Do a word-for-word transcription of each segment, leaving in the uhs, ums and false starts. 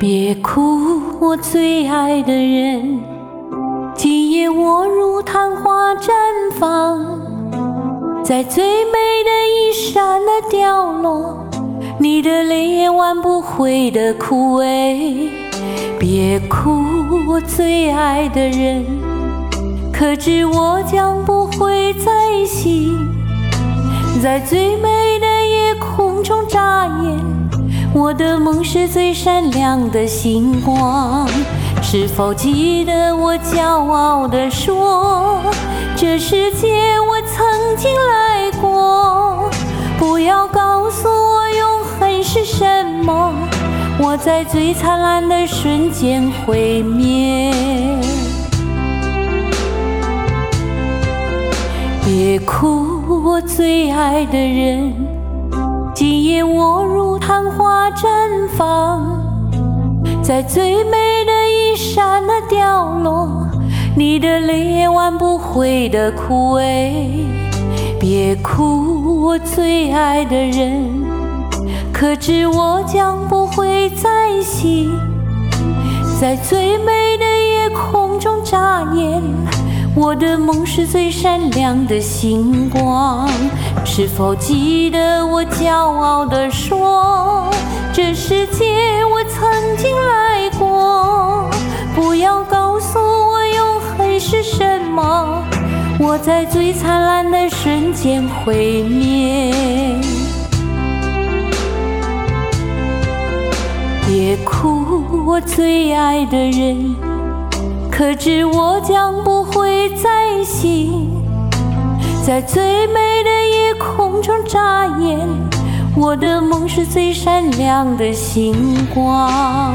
别哭，我最爱的人，今夜我如昙花绽放，在最美的一刹那掉落，你的泪也挽不回的枯萎。别哭，我最爱的人，可知我将不会再醒，在最美的夜空中眨眼，我的梦是最闪亮的星光。是否记得我骄傲地说，这世界我曾经来过？不要告诉我永恒是什么，我在最灿烂的瞬间毁灭。别哭，我最爱的人，今夜我如昙花绽放，在最美的一刹那掉落，你的泪也挽不回的枯萎。别哭，我最爱的人，可知我将不会再醒，在最美的夜空中眨眼，我的梦是最闪亮的星光。是否记得我骄傲地说，这世界我曾经来过？不要告诉我永恒是什么，我在最灿烂的瞬间毁灭。别哭，我最爱的人，可知我将不会再醒，在最美的夜空中眨眼，我的梦是最闪亮的星光。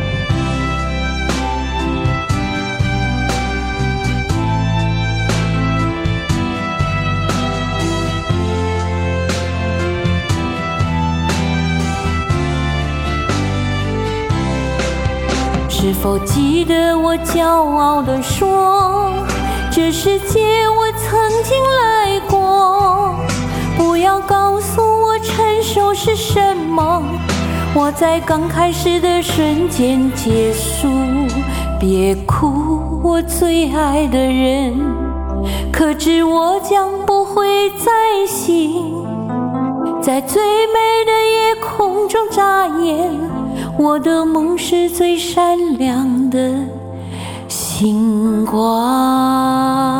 是否记得我骄傲地说，这世界我曾经来过？不要告诉我成熟是什么，我在刚开始的瞬间结束。别哭，我最爱的人，可知我将不会再醒，在最美的夜空中眨眼，我的梦是最闪亮的星光。